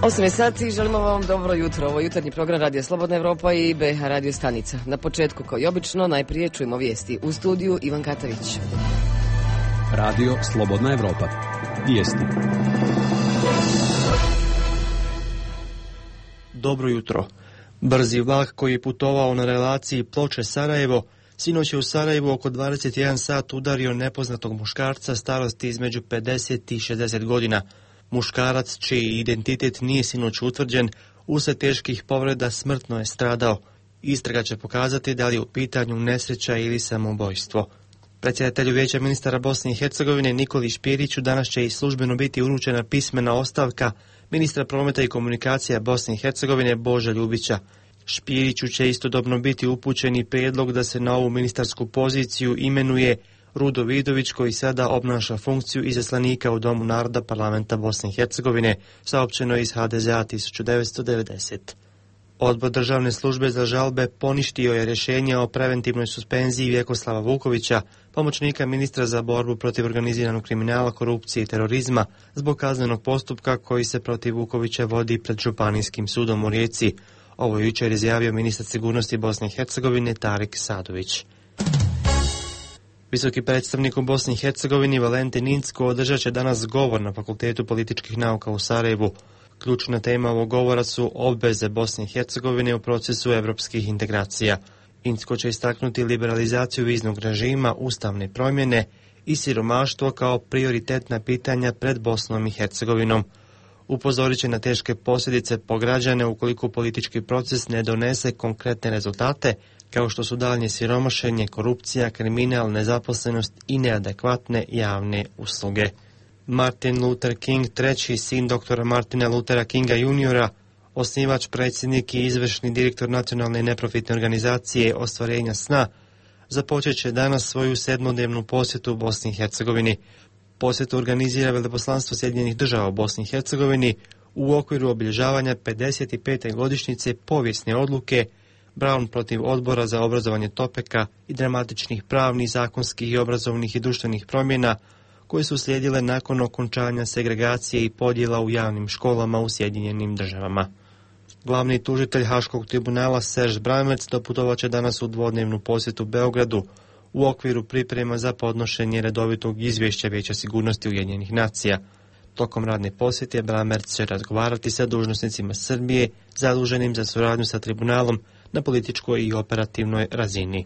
8 sati, želimo vam dobro jutro. Ovo je jutarnji program Radio Slobodna Evropa i BH Radio Stanica. Na početku, kao i obično, najprije čujemo vijesti. U studiju Ivan Katavić. Radio Slobodna Evropa. Vijesti. Dobro jutro. Brzi vlak koji je putovao na relaciji Ploče-Sarajevo sinoć je u Sarajevu oko 21 sat udario nepoznatog muškarca starosti između 50 i 60 godina. Muškarac, čiji identitet nije sinoć utvrđen, uslijed teških povreda smrtno je stradao. Istraga će pokazati da li je u pitanju nesreća ili samoubojstvo. Predsjedatelju Vijeća ministara Bosne i Hercegovine Nikoli Špiriću danas će i službeno biti uručena pismena ostavka ministra prometa i komunikacija Bosne i Hercegovine Bože Ljubića. Špiriću će istodobno biti upućen i prijedlog da se na ovu ministarsku poziciju imenuje Rudo Vidović, koji sada obnaša funkciju izaslanika u Domu naroda Parlamenta Bosne i Hercegovine, saopćeno iz HDZ-a 1990. Odbor državne službe za žalbe poništio je rješenje o preventivnoj suspenziji Vjekoslava Vukovića, pomoćnika ministra za borbu protiv organiziranog kriminala, korupcije i terorizma, zbog kaznenog postupka koji se protiv Vukovića vodi pred Županijskim sudom u Rijeci. Ovo je jučer izjavio ministar sigurnosti Bosne i Hercegovine Tarik Sadović. Visoki predstavnik u Bosni i Hercegovini Valentin Incko održat će danas govor na Fakultetu političkih nauka u Sarajevu. Ključna tema ovog govora su obveze Bosne i Hercegovine u procesu evropskih integracija. Incko će istaknuti liberalizaciju viznog režima, ustavne promjene i siromaštvo kao prioritetna pitanja pred Bosnom i Hercegovinom. Upozorit će na teške posljedice po građane ukoliko politički proces ne donese konkretne rezultate, kao što su daljnje siromašenje, korupcija, kriminal, nezaposlenost i neadekvatne javne usluge. Martin Luther King, treći sin doktora Martina Luthera Kinga juniora, osnivač, predsjednik i izvršni direktor nacionalne neprofitne organizacije Ostvarenja sna, započet će danas svoju 7-dnevnu posjetu u Bosni i Hercegovini. Posjetu organizira Veleposlanstvo Sjedinjenih Država u Bosni i Hercegovini u okviru obilježavanja 55. godišnjice povijesne odluke Brown protiv Odbora za obrazovanje Topeka i dramatičnih pravnih, zakonskih i obrazovnih i društvenih promjena koje su slijedile nakon okončanja segregacije i podjela u javnim školama u Sjedinjenim Državama. Glavni tužitelj Haškog tribunala Serge Brammertz doputovat će danas u 2-dnevnu posjetu Beogradu u okviru priprema za podnošenje redovitog izvješća Vijeća sigurnosti Ujedinjenih nacija. Tokom radne posjete Brammertz će razgovarati sa dužnosnicima Srbije zaduženim za suradnju sa tribunalom na političkoj i operativnoj razini.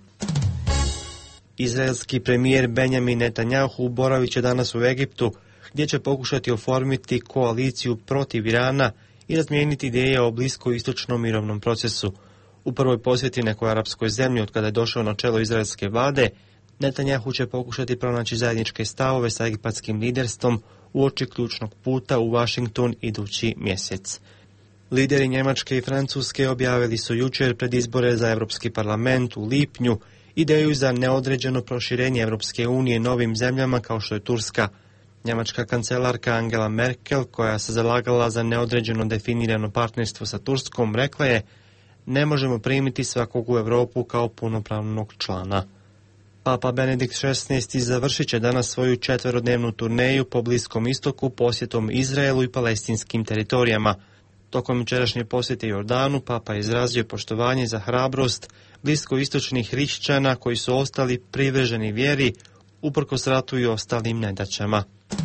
Izraelski premijer Benjamin Netanjahu boravit će danas u Egiptu, gdje će pokušati oformiti koaliciju protiv Irana i razmijeniti ideje o bliskoistočnom mirovnom procesu. U prvoj posjeti nekoj arapskoj zemlji od kada je došao na čelo izraelske vlade, Netanjahu će pokušati pronaći zajedničke stavove sa egipatskim liderstvom uoči ključnog puta u Washington idući mjesec. Lideri Njemačke i Francuske objavili su jučer pred izbore za Europski parlament u lipnju ideju za neodređeno proširenje Europske unije novim zemljama kao što je Turska. Njemačka kancelarka Angela Merkel, koja se zalagala za neodređeno definirano partnerstvo sa Turskom, rekla je: ne možemo primiti svakog u Europu kao punopravnog člana. Papa Benedikt XVI završit će danas svoju 4-dnevnu turneju po Bliskom istoku posjetom Izraelu i palestinskim teritorijama. Tokom jučerašnje posjete Jordanu, Papa je izrazio poštovanje za hrabrost bliskoistočnih hrišćana koji su ostali privrženi vjeri uprkos ratu i ostalim nedaćama.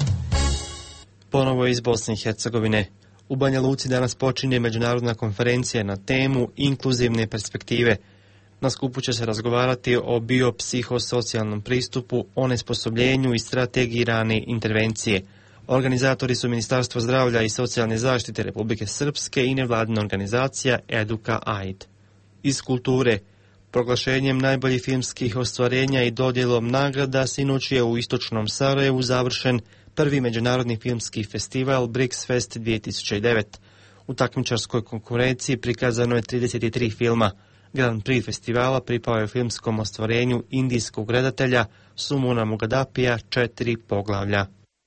Ponovo iz Bosne i Hercegovine. U Banja Luci danas počinje međunarodna konferencija na temu inkluzivne perspektive. Na skupu će se razgovarati o biopsihosocijalnom pristupu, onesposobljenju i strategiji rane intervencije. Organizatori su Ministarstvo zdravlja i socijalne zaštite Republike Srpske i nevladina organizacija Eduka Aid. Iz kulture, proglašenjem najboljih filmskih ostvarenja i dodjelom nagrada sinoć je u istočnom Sarajevu završen prvi međunarodni filmski festival Brix Fest 2009. U takmičarskoj konkurenciji prikazano je 33 filma. Grand Prix festivala pripao je filmskom ostvarenju indijskog redatelja Sumona Mogadapija 4 poglavlja.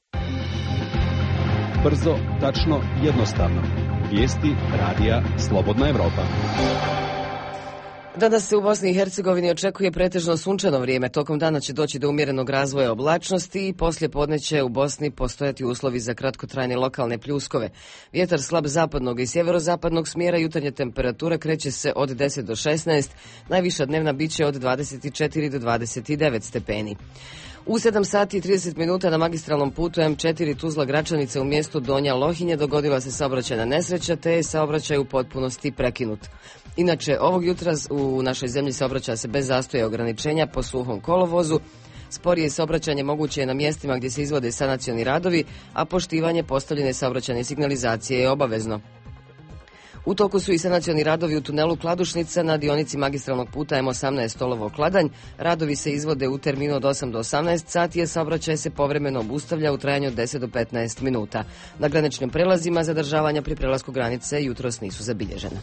Brzo, tačno, jednostavno. Vijesti radija Slobodna Evropa. Danas se u Bosni i Hercegovini očekuje pretežno sunčano vrijeme. Tokom dana će doći do umjerenog razvoja oblačnosti i poslije podne će u Bosni postojati uslovi za kratkotrajne lokalne pljuskove. Vjetar slab zapadnog i sjeverozapadnog smjera, jutarnja temperatura kreće se od 10 do 16, najviša dnevna biće od 24 do 29 stepeni. U 7 sati i 30 minuta na magistralnom putu M4 Tuzla-Gračanica u mjestu Donja Lohinje dogodila se saobraćajna nesreća, te je saobraćaj u potpunosti prekinut. Inače, ovog jutra u našoj zemlji saobraća se bez zastoja i ograničenja po suhom kolovozu. Sporije saobraćanje moguće je na mjestima gdje se izvode sanacioni radovi, a poštivanje postavljene saobraćajne signalizacije je obavezno. U toku su i sanacioni radovi u tunelu Kladušnica na dionici magistralnog puta M18 Tolovo-Kladanj. Radovi se izvode u terminu od 8 do 18 sati, a saobraćaj se povremeno obustavlja u trajanju od 10 do 15 minuta. Na graničnim prelazima zadržavanja pri prelasku granice jutros nisu zabilježena.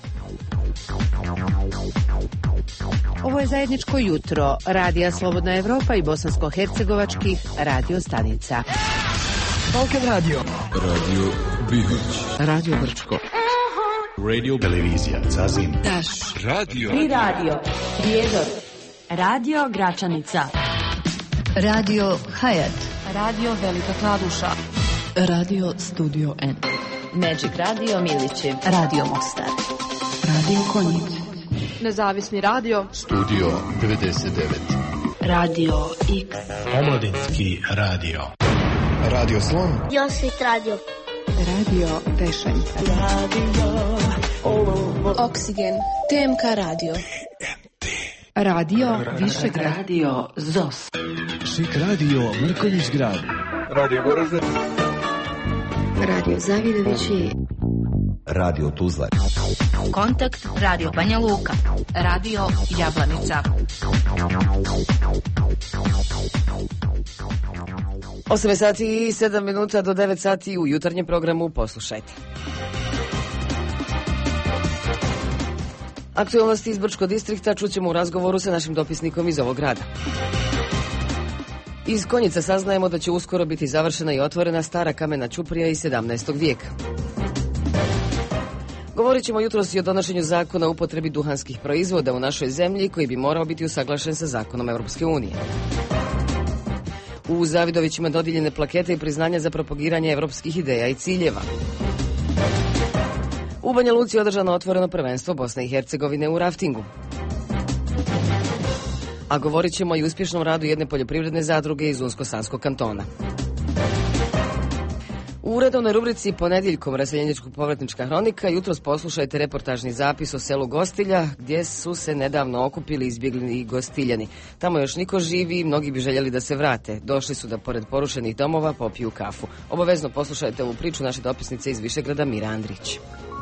Ovo je zajedničko jutro Radija Slobodna Evropa i bosansko-hercegovačkih radio stanica. Balkan Radio. Radio Bihać. Radio Brčko. Radio Televizija Zazin. Taš. Radio. Tri radio. Prijedor. Radio Gračanica. Radio Hayat. Radio Velika Kladuša. Radio Studio N. Magic Radio Milići. Radio Mostar. Radio Konjic. Nezavisni radio. Studio 99. Radio X. Omladinski radio. Radio Slon. Josvit radio. Radio Tešanj. Oksigen. TMK radio. Radio Višegrad. Radio ZOS. Šik radio Mrkonjić grad. Radio Goražde. Radio Zavidovići. Radio Tuzla. Kontakt Radio Banja Luka. Radio Jablanica. 8 sati i 7 minuta do 9 sati u jutarnjem programu poslušajte. Aktualnosti iz Brčkog distrikta čućemo u razgovoru sa našim dopisnikom iz ovog grada. Iz Konjica saznajemo da će uskoro biti završena i otvorena stara kamena ćuprija iz 17. vijeka. Govorit ćemo jutros i o donošenju zakona o upotrebi duhanskih proizvoda u našoj zemlji, koji bi morao biti usaglašen sa zakonom Europske unije. U Zavidovićima dodijeljene plakete i priznanja za propagiranje europskih ideja i ciljeva. U Banja Luci je održano otvoreno prvenstvo Bosne i Hercegovine u raftingu. A govorit ćemo i o uspješnom radu jedne poljoprivredne zadruge iz Unsko-Sanskog kantona. U uredovnoj rubrici Ponedjeljkom raseljeničko-povratnička hronika jutros poslušajte reportažni zapis o selu Gostilja, gdje su se nedavno okupili izbjegli Gostiljani. Tamo još niko živi i mnogi bi željeli da se vrate. Došli su da pored porušenih domova popiju kafu. Obavezno poslušajte ovu priču naše dopisnice iz Višegrada Mira Andrić.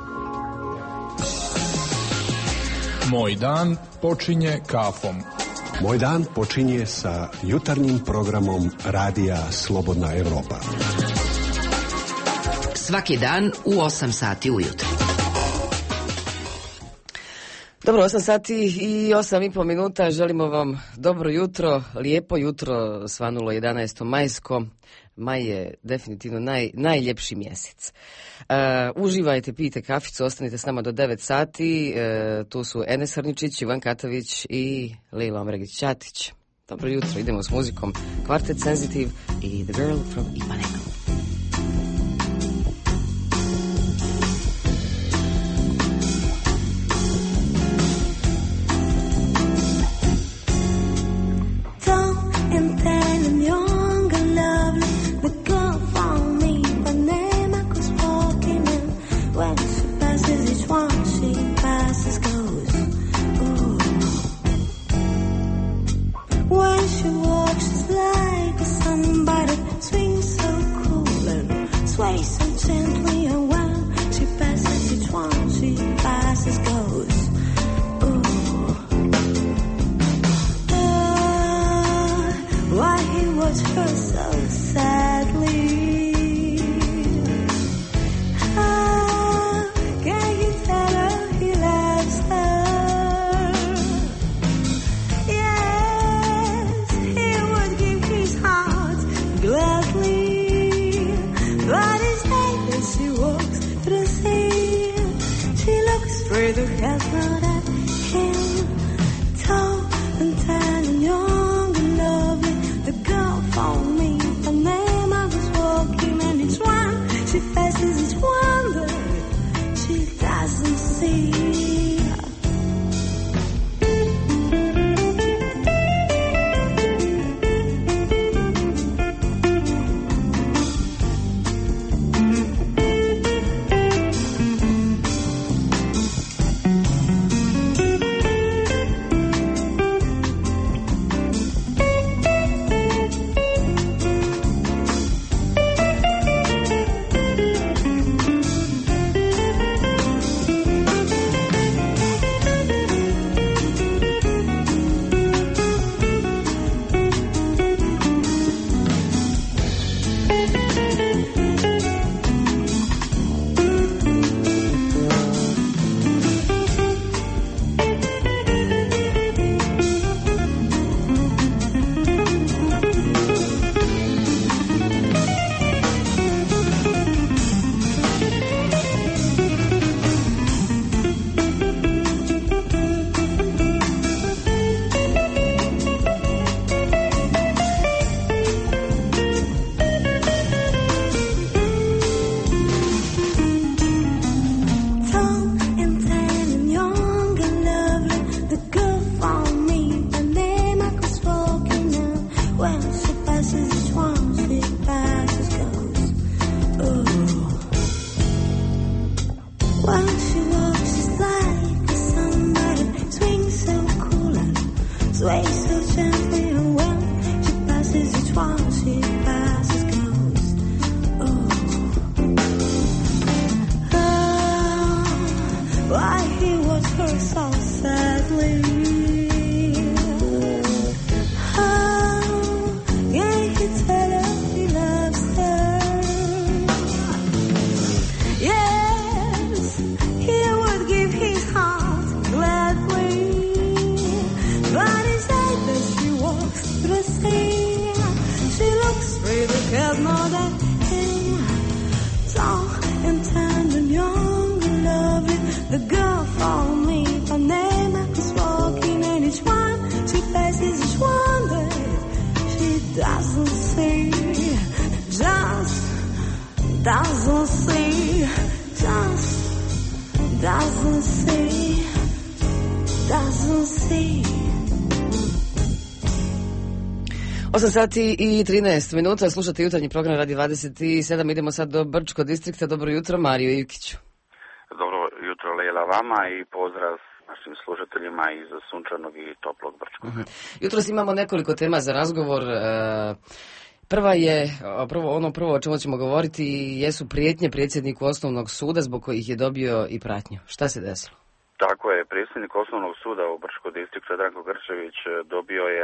Moj dan počinje kafom. Moj dan počinje sa jutarnjim programom Radija Slobodna Evropa. Svaki dan u 8 sati ujutro. Dobro, 8 sati i 8,5 minuta. Želimo vam dobro jutro, lijepo jutro, svanulo 11. majsko. Maj je definitivno najljepši mjesec. Uživajte, pijte kaficu, ostanite s nama do 9 sati. Tu su Enes Hrničić, Ivan Katavić i Lejla Omregić-Ćatić. Dobro jutro, idemo s muzikom. Kvartet Sensitive i The Girl from Ipanema. Further has not at him. she walks, she's like the sun, but it swings so cool and sways so gently. And when she passes each one, she passes goes. Oh, why he watched her so sadly. Cared more than him, tall and tender, young and lovely. The girl for me, her name is walking, and each one she faces, each one that she doesn't see, just doesn't see, just doesn't see, doesn't see. 8 sati i 13 minuta, slušate jutarnji program Radi 27, idemo sad do Brčko distrikta. Dobro jutro, Mario Ivkiću. Dobro jutro, Lejla, vama i pozdrav našim slušateljima iz sunčanog i toplog Brčkog. Jutros imamo nekoliko tema za razgovor. Prvo o čemu ćemo govoriti jesu prijetnje predsjedniku Osnovnog suda zbog kojih je dobio i pratnju. Šta se desilo? Tako je, predsjednik Osnovnog suda u Brčko distriktu Branko Grčević dobio je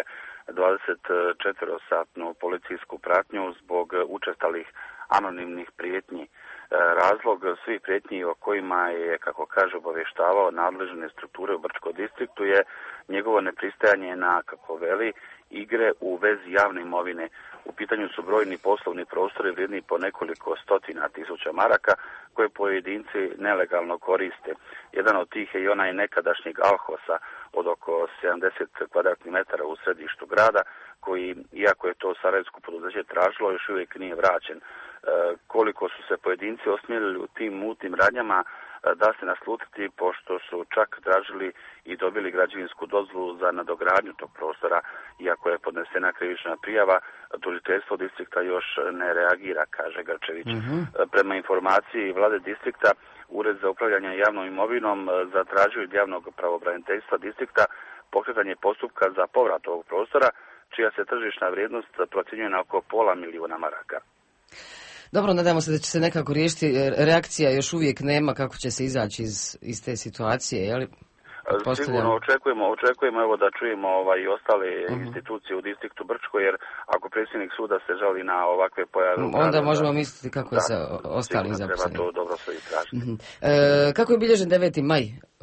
24-satnu policijsku pratnju zbog učestalih anonimnih prijetnji. Razlog svih prijetnji o kojima je, kako kaže, obavještavao nadležne strukture u Brčko distriktu je njegovo nepristajanje na, kako veli, igre u vezi javne imovine. U pitanju su brojni poslovni prostori vrijedni po nekoliko stotina tisuća maraka koje pojedinci nelegalno koriste. Jedan od tih je i onaj nekadašnjeg Alhosa od oko 70 kvadratnih metara u središtu grada, koji, iako je to sarajevsko poduzeće tražilo, još uvijek nije vraćen. Koliko su se pojedinci osmjelili u tim mutnim radnjama, da se naslutiti, pošto su čak tražili i dobili građevinsku dozvolu za nadogradnju tog prostora, iako je podnesena krivična prijava, tužiteljstvo distrikta još ne reagira, kaže Grčević. Prema informaciji vlade distrikta, Ured za upravljanje javnom imovinom zatražio od javnog pravobraniteljstva distrikta pokretanje postupka za povrat ovog prostora, čija se tržišna vrijednost procjenjuje na oko $500.000 maraka. Dobro, nadamo se da će se nekako riješiti. Reakcija još uvijek nema kako će se izaći iz te situacije, je li? Sigurno očekujemo evo da čujemo i ostale institucije u distriktu Brčko, jer ako predsjednik suda se žali na ovakve pojave, onda možemo misliti kako je sa ostalim zaposlenim. Treba to dobro sve istražiti. Kako je obilježen 9. maj,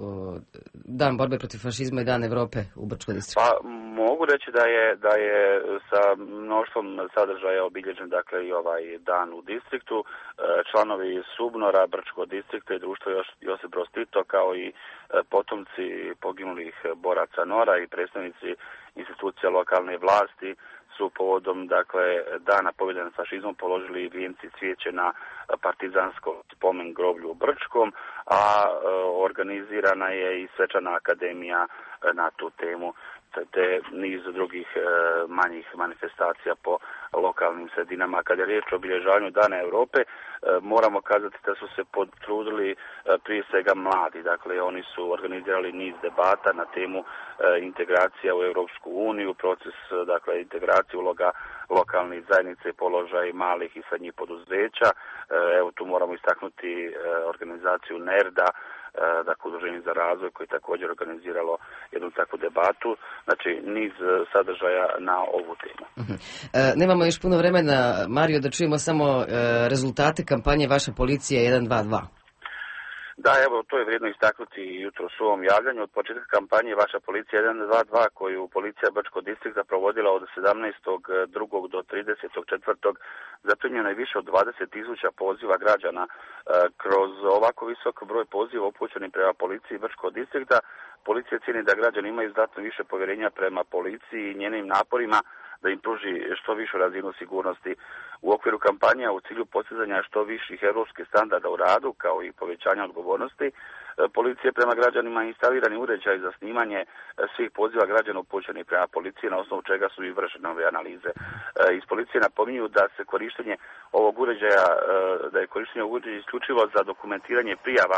dan borbe protiv fašizma i dan Europe u Brčko distriktu? Pa mogu reći da je sa mnoštvom sadržaja obilježen, dakle, i ovaj dan u distriktu. Članovi Subnora, Brčko distrikta i društvo Josip Broz Tito, kao i potomci poginulih boraca NOR-a i predstavnici institucija lokalne vlasti su povodom, dakle, dana pobjede nad fašizmom položili vijenci cvijeće na partizanskom spomen groblju u Brčkom, a organizirana je i svečana akademija na tu temu, te niz drugih manjih manifestacija po lokalnim sredinama. Kada je riječ o obilježavanju Dana Europe, moramo kazati da su se potrudili prije svega mladi. Dakle, oni su organizirali niz debata na temu integracija u Europsku uniju, proces, dakle, integracije, uloga lokalnih zajednica i položaj malih i srednjih poduzeća. Evo, tu moramo istaknuti organizaciju NERD-a, dakle, Udruženje za razvoj, koji je također organiziralo jednu takvu debatu. Znači, niz sadržaja na ovu temu. Nemamo još puno vremena, Mario, da čujemo samo rezultate kampanje Vaša policija 122. Da, evo, to je vrijedno istaknuti jutros u ovom javljanju. Od početka kampanje Vaša policija 122, koju policija Brčko distrikta provodila od 17.2. do 30.4. zaprimljeno je više od 20.000 poziva građana. Kroz ovako visok broj poziva upućenih prema policiji Brčko distrikta, policija cijeni da građani imaju znatno više povjerenja prema policiji i njenim naporima da im pruži što višu razinu sigurnosti. U okviru kampanja u cilju postizanja što viših europskih standarda u radu, kao i povećanja odgovornosti, policija prema građanima instalirani uređaj za snimanje svih poziva građana upućenih prema policiji, na osnovu čega su i vršene ove analize. Iz policije napominju da se korištenje ovog uređaja, isključivo za dokumentiranje prijava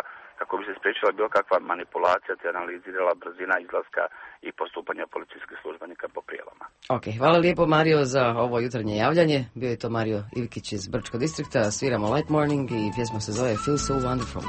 kako bi se spriječila bilo kakva manipulacija te analizirala brzina izlaska i postupanja policijskih službenika po prijavama. Ok, hvala lijepo Mario za ovo jutarnje javljanje. Bio je to Mario Ivkić iz Brčkog distrikta. Sviramo Light Morning i pjesma se zove Feel So Wonderful.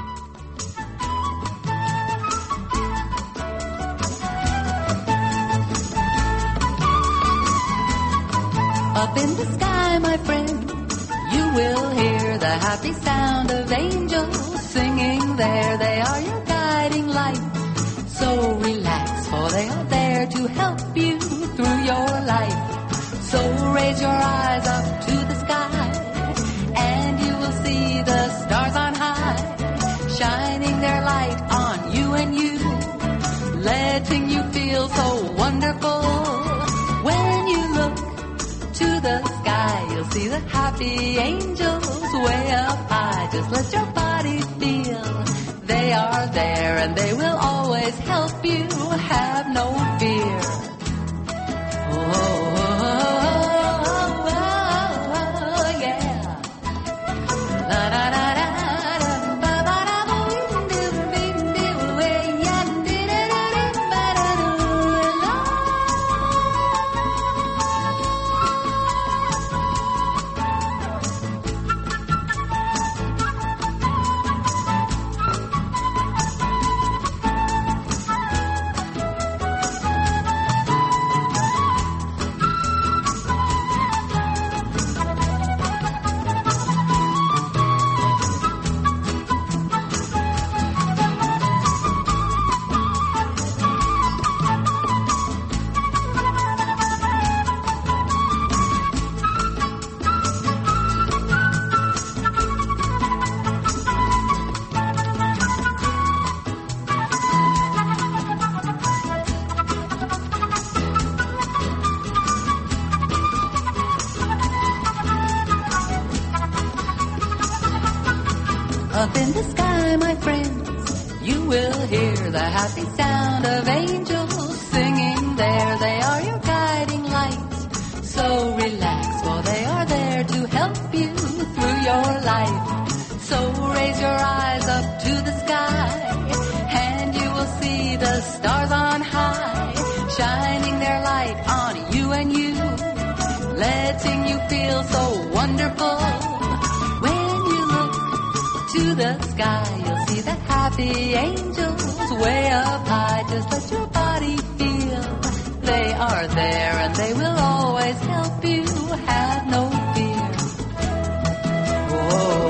Up in the sky, my friend, you will hear the happy sound of angels singing there. They are your guiding light. So relax, for they are there to help you through your life. So raise your eyes up to the sky, and you will see the stars on high, shining their light on you and you, letting you feel so wonderful. When you look to the sky, you'll see the happy angels way up high. Just let your body feel they are there, and they will always help you. Have no fear. Up in the sky, my friends, you will hear the happy sound of angels singing there. They are your guiding light. So relax, for they are there to help you through your life. So raise your eyes up to the sky, and you will see the stars on high, shining their light on you and you, letting you feel so wonderful. To the sky, you'll see the happy angels way up high. Just let your body feel they are there, and they will always help you. Have no fear. Whoa.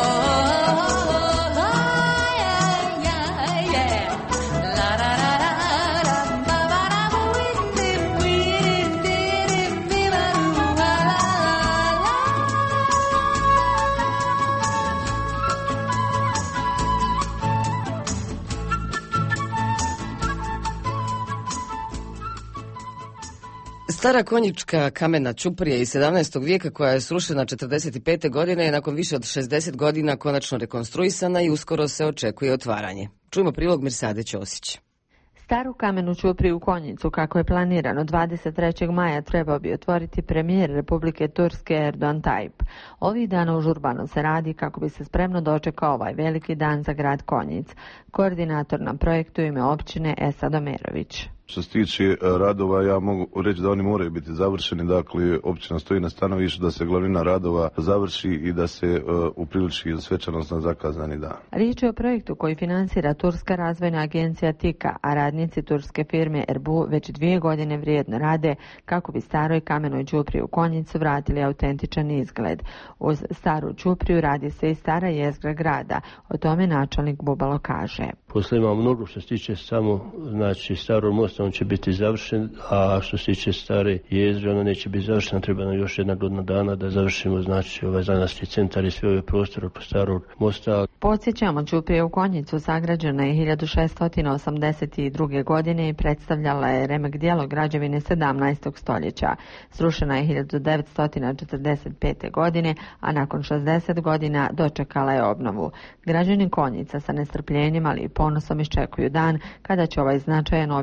Stara konjička kamena ćuprija iz 17. vijeka koja je srušena 45. godine je nakon više od 60 godina konačno rekonstruisana i uskoro se očekuje otvaranje. Čujmo prilog Mirsade Ćosić. Staru kamenu ćupriju u Konjicu, kako je planirano 23. maja, trebao bi otvoriti premijer Republike Turske Erdogan Tayyip. Ovih dana užurbano se radi kako bi se spremno dočekao ovaj veliki dan za grad Konjic. Koordinator na projektu ime općine Esad Omerović. Što se tiče radova, ja mogu reći da oni moraju biti završeni, dakle općina stoji na stanovištu da se glavnina radova završi i da se upriliči svečanost na zakazani dan. Riječ je o projektu koji financira Turska razvojna agencija TIKA, a radnici turske firme Erbu već 2 godine vrijedno rade kako bi staroj kamenoj ćupriji u Konjicu vratili autentičan izgled. Uz staru ćupriju radi se i stara jezgra grada, o tome načelnik Bubalo kaže. Posle ima mnogo što se tiče samo starog mosta, on će biti završen, a što se tiče stare jezgre, ona neće biti završena, treba nam još 1 godina dana da završimo ovaj zanatski centar i sve ove prostore po starog mosta. Podsjećamo, ćuprija u Konjicu sagrađena je 1682. godine i predstavljala je remek djelo građevine 17. stoljeća. Srušena je 1945. godine, a nakon 60 godina dočekala je obnovu. Građani Konjica sa nestrpljenjem, ali i ponosom iščekuju dan kada će ovaj značajan objekat biti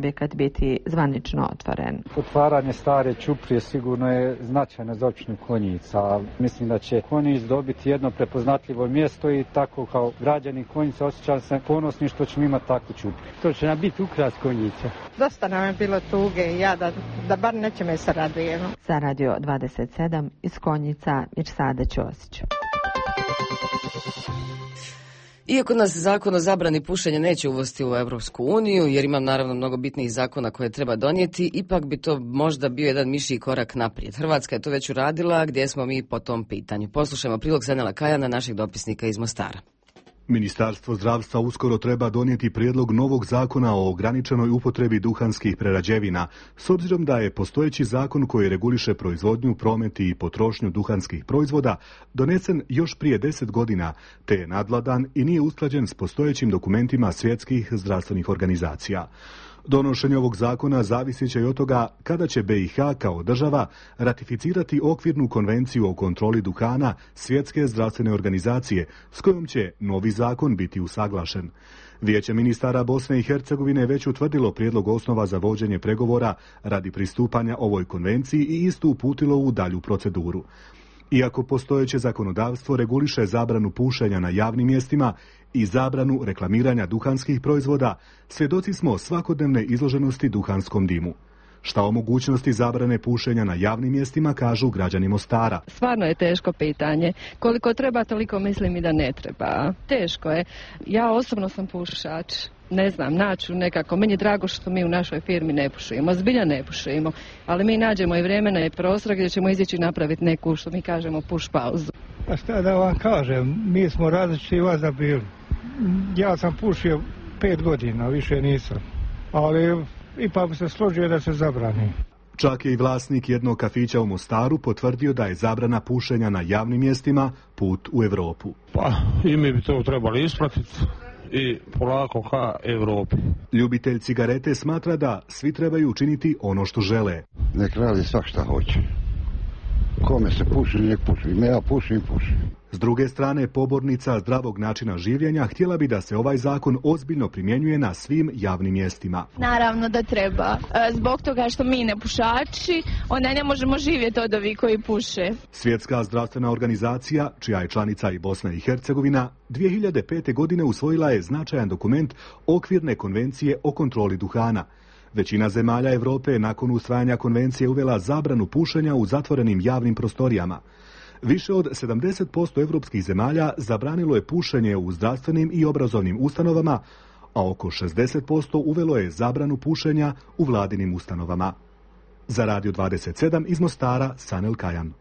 biti zvanično otvoren. Otvaranje stare ćuprije sigurno je značajno za općinu Konjica. Mislim da će Konjic dobiti jedno prepoznatljivo mjesto i tako kao građani Konjica osjećam se ponosni što ćemo imati takvu ćupriju. To će nam biti ukras Konjica. Dosta nam je bilo tuge i ja da bar nećemo se radujemo. Za Radio 27 iz Konjica, Mirsada Ćosić. Iako nas zakon o zabrani pušenja neće uvesti u Europsku uniju, jer imam naravno mnogo bitnijih zakona koje treba donijeti, ipak bi to možda bio jedan mišji korak naprijed. Hrvatska je to već uradila, gdje smo mi po tom pitanju. Poslušajmo prilog Senela Kajana, našeg dopisnika iz Mostara. Ministarstvo zdravstva uskoro treba donijeti prijedlog novog zakona o ograničenoj upotrebi duhanskih prerađevina, s obzirom da je postojeći zakon koji reguliše proizvodnju, promet i potrošnju duhanskih proizvoda donesen još prije 10 godina, te je nadvladan i nije usklađen s postojećim dokumentima svjetskih zdravstvenih organizacija. Donošenje ovog zakona zavisit će i od toga kada će BiH kao država ratificirati okvirnu konvenciju o kontroli duhana Svjetske zdravstvene organizacije, s kojom će novi zakon biti usaglašen. Vijeće ministara Bosne i Hercegovine već utvrdilo prijedlog osnova za vođenje pregovora radi pristupanja ovoj konvenciji i istu uputilo u dalju proceduru. Iako postojeće zakonodavstvo reguliše zabranu pušenja na javnim mjestima i zabranu reklamiranja duhanskih proizvoda, svjedoci smo svakodnevne izloženosti duhanskom dimu. Šta o mogućnosti zabrane pušenja na javnim mjestima kažu građani Mostara. Stvarno je teško pitanje. Koliko treba, toliko mislim i da ne treba. Teško je. Ja osobno sam pušač. Ne znam, naću nekako. Meni je drago što mi u našoj firmi ne pušimo. Zbilja ne pušimo. Ali mi nađemo i vremena i prostora gdje ćemo izići napraviti neku, što mi kažemo, puš pauzu. Pa šta da vam kažem, mi smo različiti vaza bili. Ja sam pušio 5 godina, više nisam. Ali ipak bi se složio da se zabrani. Čak je i vlasnik jednog kafića u Mostaru potvrdio da je zabrana pušenja na javnim mjestima put u Europu. Pa i mi bi to trebali ispratiti i polako ka Europi. Ljubitelj cigarete smatra da svi trebaju učiniti ono što žele. Nek radi svak šta hoće. Kome se puši, nek puši. Ja pušim. S druge strane, pobornica zdravog načina življenja htjela bi da se ovaj zakon ozbiljno primjenjuje na svim javnim mjestima. Naravno da treba. Zbog toga što mi ne pušači, onda ne možemo živjeti od ovih koji puše. Svjetska zdravstvena organizacija, čija je članica i Bosna i Hercegovina, 2005. godine usvojila je značajan dokument okvirne konvencije o kontroli duhana. Većina zemalja Europe nakon usvajanja konvencije uvela zabranu pušenja u zatvorenim javnim prostorijama. Više od 70% europskih zemalja zabranilo je pušenje u zdravstvenim i obrazovnim ustanovama, a oko 60% uvelo je zabranu pušenja u vladinim ustanovama. Za Radio 27 iz Mostara, Sanel Kajan.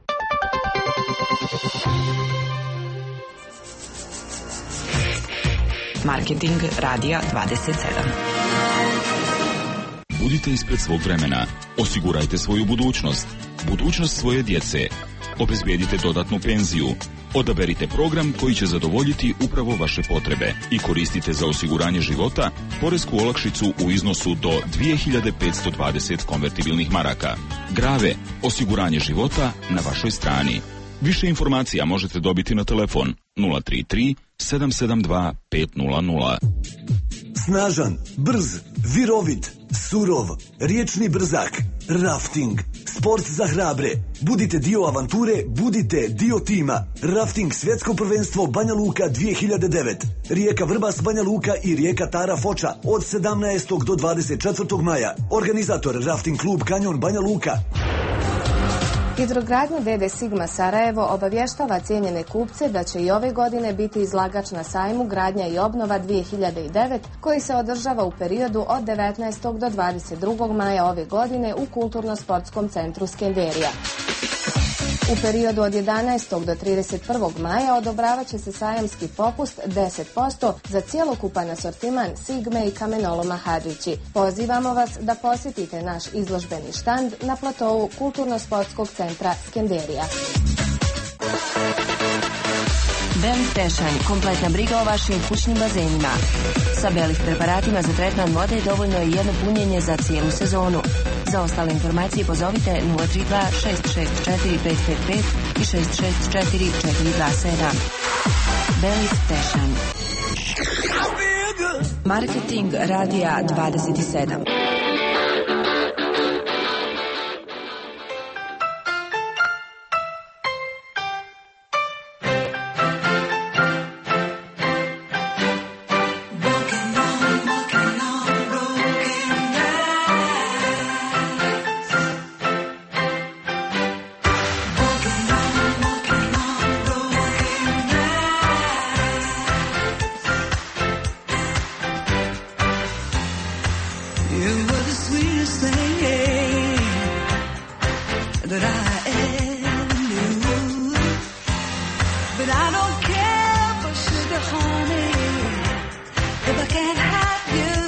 Marketing Radija 27. Budite ispred svog vremena. Osigurajte svoju budućnost. Budućnost svoje djece. Obezbijedite dodatnu penziju. Odaberite program koji će zadovoljiti upravo vaše potrebe i koristite za osiguranje života poresku olakšicu u iznosu do 2520 konvertibilnih maraka. Grave, osiguranje života na vašoj strani. Više informacija možete dobiti na telefon 033 772 500. Snažan, brz, virovit, surov, riječni brzak, rafting, sport za hrabre. Budite dio avanture, budite dio tima. Rafting svjetsko prvenstvo Banja Luka 2009. Rijeka Vrbas Banja Luka i rijeka Tara Foča od 17. do 24. maja. Organizator Rafting klub Kanjon Banja Luka. Hidrogradnja DD Sigma Sarajevo obavještava cijenjene kupce da će i ove godine biti izlagač na sajmu Gradnja i obnova 2009 koji se održava u periodu od 19. do 22. maja ove godine u Kulturno-sportskom centru Skenderija. U periodu od 11. do 31. maja odobravat će se sajamski popust 10% za cjelokupan asortiman Sigme i kamenoloma Hadžići. Pozivamo vas da posjetite naš izložbeni štand na platovu Kulturno-sportskog centra Skenderija. Belif Fashion, kompletna briga o vašim kućnim bazenima. Sa Belif preparatima za tretman vode dovoljno je jedno punjenje za cijelu sezonu. Za ostale informacije pozovite 032 664 555 i 664 427. Belif Fashion. Marketing Radija 27. You were the sweetest thing that I ever knew. But I don't care for sugar, honey, if I can't have you.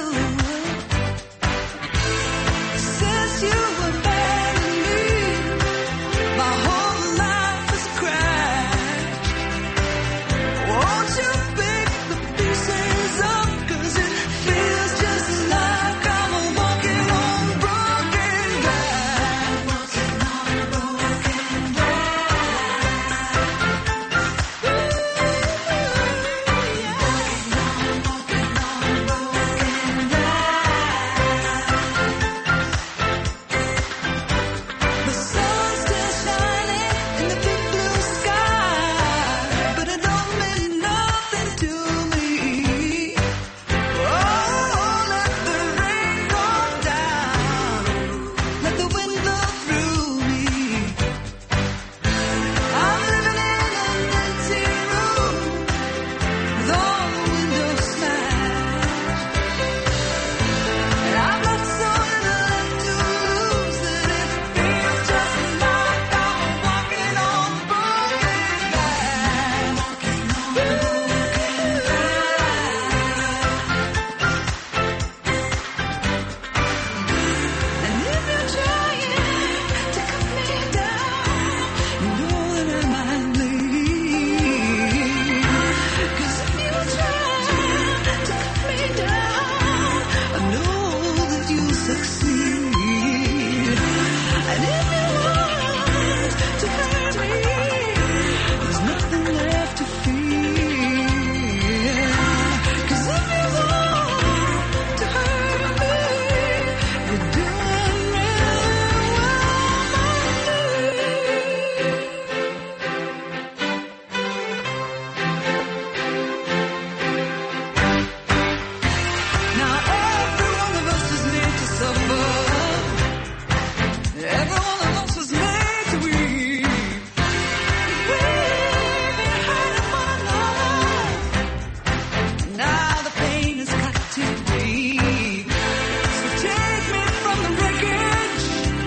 Since you were bad to me, my whole life has crashed. Won't you pick the pieces up, 'cause it feels just like I'm walking on broken glass. Walking on broken The sun's still shining in the big blue sky, but it don't mean nothing to me. Oh, let the rain fall down, let the wind blow through me. I'm living in an empty room with all the windows smashed, and I've got so little left to lose that it feels just like I'm walking on broken glass. And if you're trying to cut me down, you know that I might leave. 'Cause if you're trying to cut me down, I know that you'll succeed. And if you want to hurt me, there's nothing left to fear. 'Cause if you want to hurt me, you're doing really Now every one of us is made to suffer. Every one of us was made to weep. We've been hurting one another. Now the pain has got too deep. So take me from the wreckage,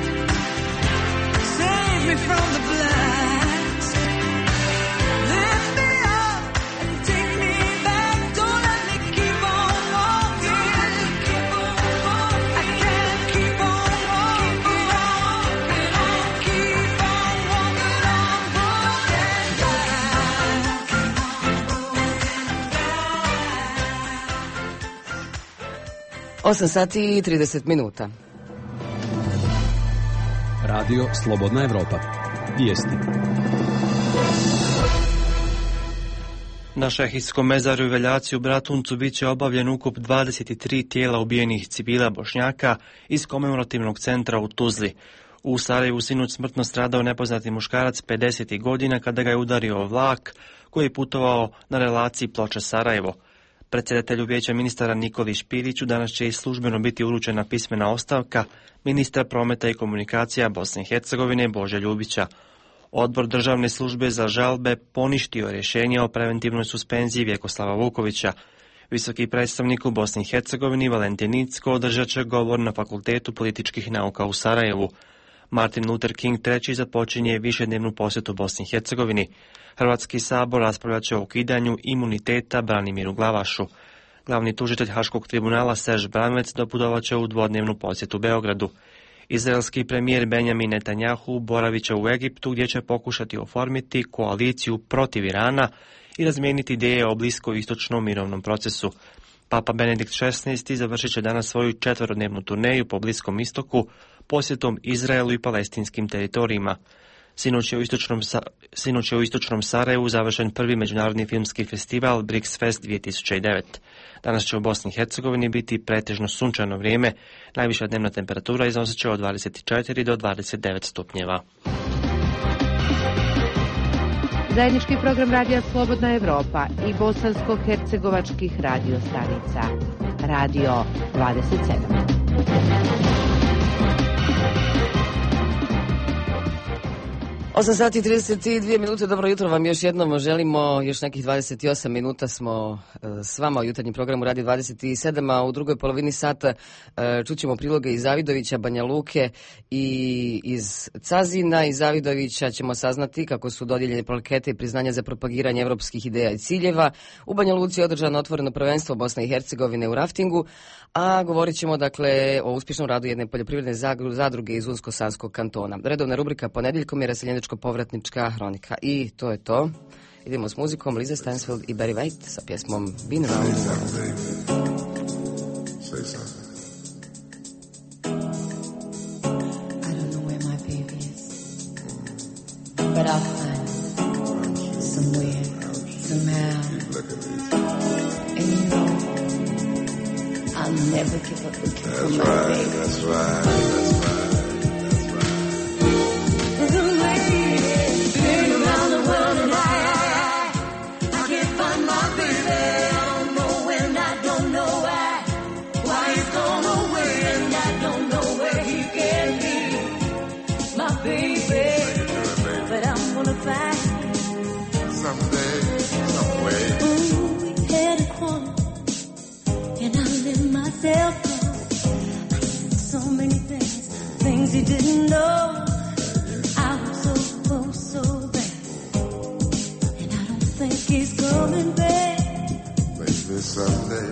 save me from the blast. Lift me up and take me back. Don't let me keep on walking. I can't keep on walking. Keep on walking on broken glass. 8 sati i 30 minuta. Radio Slobodna Evropa. Vijesti. Na šehijskom mezaru i veljaci u Bratuncu bit će obavljen ukup 23 tijela ubijenih civila Bošnjaka iz komemorativnog centra u Tuzli. U Sarajevu sinoć smrtno stradao nepoznati muškarac 50 godina kada ga je udario vlak koji je putovao na relaciji Ploče-Sarajevo. Predsjedatelju Vijeća ministara Nikoli Špiriću danas će i službeno biti uručena pismena ostavka ministra prometa i komunikacija Bosne i Hercegovine Bože Ljubića. Odbor državne službe za žalbe poništio rješenje o preventivnoj suspenziji Vjekoslava Vukovića. Visoki predstavnik u Bosni i Hercegovini Valentin Nicko održat će govor na Fakultetu političkih nauka u Sarajevu. Martin Luther King III započinje višednevnu posjetu Bosni i Hercegovini. Hrvatski sabor raspravljat će o ukidanju imuniteta Branimiru Glavašu. Glavni tužitelj Haškog tribunala Serž Branvec doputovat će u dvodnevnu posjetu Beogradu. Izraelski premijer Benjamin Netanjahu boravit će u Egiptu gdje će pokušati oformiti koaliciju protiv Irana i razmijeniti ideje o bliskoistočnom mirovnom procesu. Papa Benedikt XVI završit će danas svoju 4-dnevnu turneju po Bliskom istoku posjetom Izraelu i palestinskim teritorijima. Sinoć je u istočnom Sarajevu završen prvi međunarodni filmski festival Brix Fest 2009. Danas će u Bosni i Hercegovini biti pretežno sunčano vrijeme. Najviša dnevna temperatura iznosit će od 24 do 29 stupnjeva. Zajednički program Radija Slobodna Evropa i bosansko-hercegovačkih radio stanica. Radio 27. 8 sati i 32 minute, dobro jutro vam još jednom želimo, još nekih 28 minuta smo s vama u jutarnjem programu Radio 27, a u drugoj polovini sata čućemo priloge iz Zavidovića, Banja Luke i iz Cazina. Iz Zavidovića ćemo saznati kako su dodijeljene plakete i priznanja za propagiranje evropskih ideja i ciljeva. U Banja Luci je održano otvoreno prvenstvo Bosne i Hercegovine u raftingu, a govorit ćemo dakle o uspješnom radu jedne poljoprivredne zadruge iz Unsko-Sanskog kantona. Redovna rubrika ponedjeljkom je raseljeničko-povratnička hronika. I to je to. Idemo s muzikom Lisa Stansfield i Barry White sa pjesmom Been Around the World. I don't know where my baby is, but I'll find him somewhere, somehow. And you know, I'll never give up looking for my baby. That's right, that's right. Been around the world and I can't find my baby. I don't know when, I don't know why he's gone away, and I don't know where he can be. My baby, but I'm gonna find him someday, some way. Ooh, we had a quarrel, and I let myself go. I said so many things he didn't know. He's coming back. Maybe someday.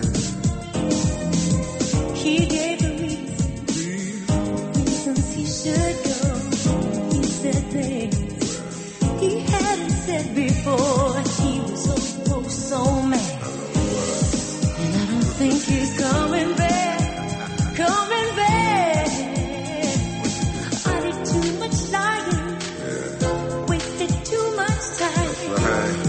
He gave the reasons he should go. He said things he hadn't said before. He was so mad. And I don't think he's coming back. Coming back. I did too much lying. Yeah. Wasted too much time. That's right.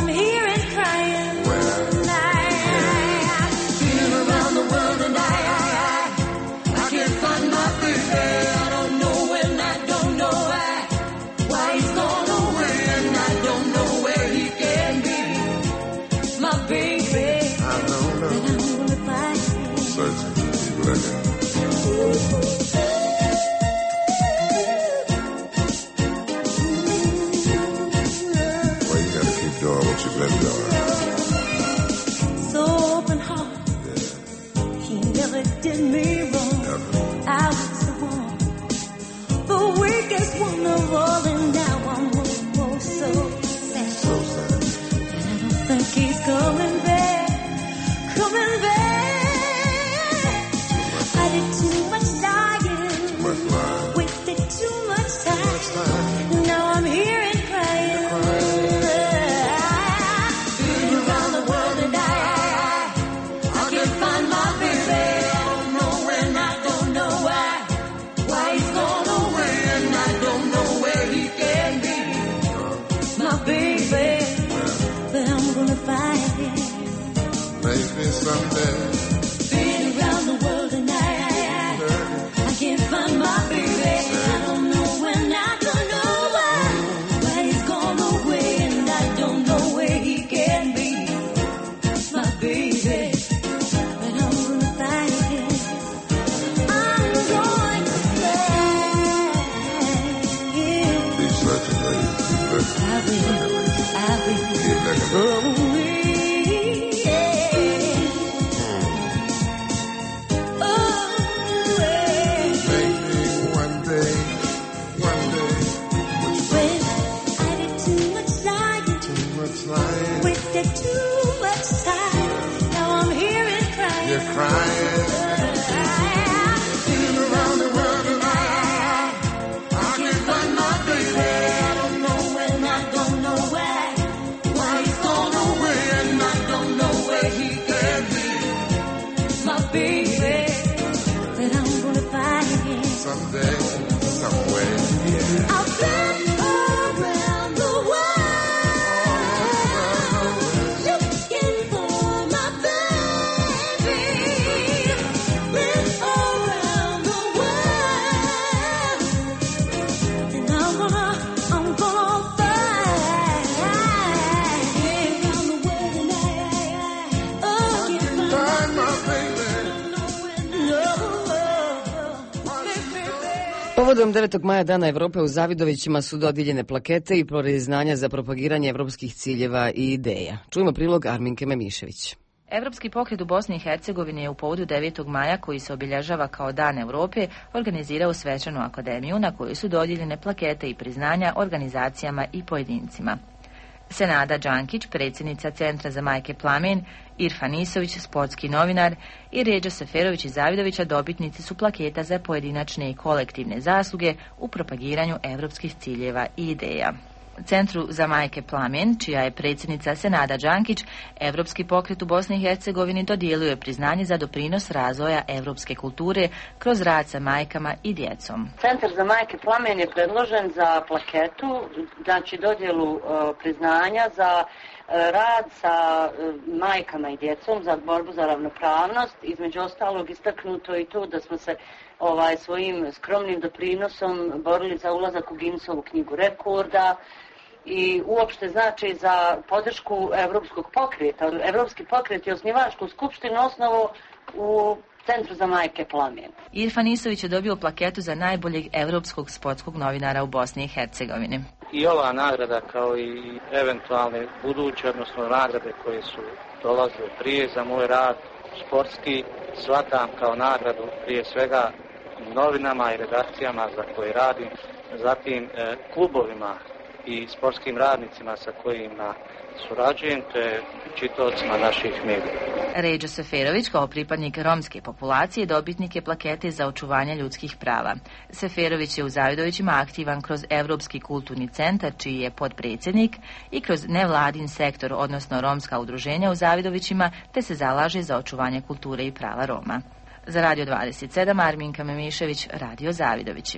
So open heart, yeah. He never did me wrong. Never. I was the weakest one of all, and now I'm so sad. So sad. And I don't think he's coming back, coming back. I did too much lying, wasted too much time. Now I'm here and crying. Maybe someday. Been around the world and I can't find my baby. I don't know when, I don't know why he's gone away, and I don't know where he can be. My baby, but I'm gonna find him. I'm going to find him. Be searching, baby. I'll be. Someday, somewhere, yeah. I've been around the world, looking for my baby. Been around the world, and I'm gonna find around the world, and I can't find my baby. Povodom 9. maja Dana Evrope u Zavidovićima su dodijeljene plakete i priznanja za propagiranje evropskih ciljeva i ideja. Čujemo prilog Arminke Memišević. Evropski pokret u Bosni i Hercegovini je u povodu 9. maja, koji se obilježava kao Dan Europe, organizirao svečanu akademiju na kojoj su dodijeljene plakete i priznanja organizacijama i pojedincima. Senada Đankić, predsjednica Centra za majke Plamen, Irfan Isović, sportski novinar, i Ređa Seferović iz Zavidovića dobitnici su plaketa za pojedinačne i kolektivne zasluge u propagiranju evropskih ciljeva i ideja. Centru za majke Plamen, čija je predsjednica Senada Đankić, Evropski pokret u Bosni i Hercegovini dodijeluje priznanje za doprinos razvoja evropske kulture kroz rad sa majkama i djecom. Centar za majke Plamen je predložen za plaketu, znači dodjelu priznanja za rad sa majkama i djecom, za borbu za ravnopravnost. Između ostalog istaknuto i to da smo se svojim skromnim doprinosom borili za ulazak u Guinnessovu knjigu rekorda i uopšte znači za podršku Evropskog pokreta. Evropski pokret je osnivačku skupštinu osnovu u Centru za majke Plamen. Irfan Isović je dobio plaketu za najboljeg evropskog sportskog novinara u Bosni i Hercegovini. I ova nagrada, kao i eventualne buduće, odnosno nagrade koje su dolazile prije za moj rad sportski, shvatam kao nagradu prije svega novinama i redakcijama za koje radim, zatim klubovima i sportskim radnicima sa kojima surađujem, te čitaocima naših medija. Ređo Seferović, kao pripadnik romske populacije, dobitnik je plakete za očuvanje ljudskih prava. Seferović je u Zavidovićima aktivan kroz Evropski kulturni centar, čiji je podpredsjednik, i kroz nevladin sektor, odnosno romska udruženja u Zavidovićima, te se zalaže za očuvanje kulture i prava Roma. Za Radio 27, Arminka Memišević, Radio Zavidovići.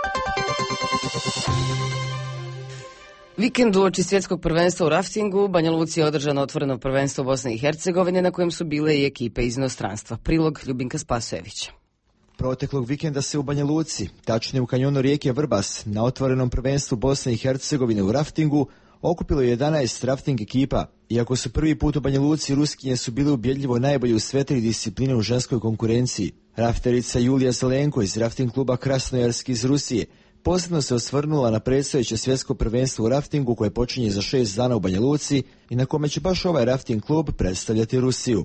Vikend uoči svjetskog prvenstva u raftingu u Banja Luci je održano otvoreno prvenstvo Bosne i Hercegovine na kojem su bile i ekipe iz inostranstva. Prilog Ljubinka Spasojevića. Proteklog vikenda se u Banja Luci, tačnije u kanjonu rijeke Vrbas, na otvorenom prvenstvu Bosne i Hercegovine u raftingu okupilo 11 rafting ekipa. Iako su prvi put u Banja Luci, Ruskinje su bile ubjedljivo najbolje u sve tri discipline u ženskoj konkurenciji. Rafterica Julija Zelenko iz rafting kluba Krasnojarski iz Rusije posebno se osvrnula na predstojeće svjetsko prvenstvo u raftingu koje počinje za 6 dana u Banja Luci i na kome će baš ovaj rafting klub predstavljati Rusiju.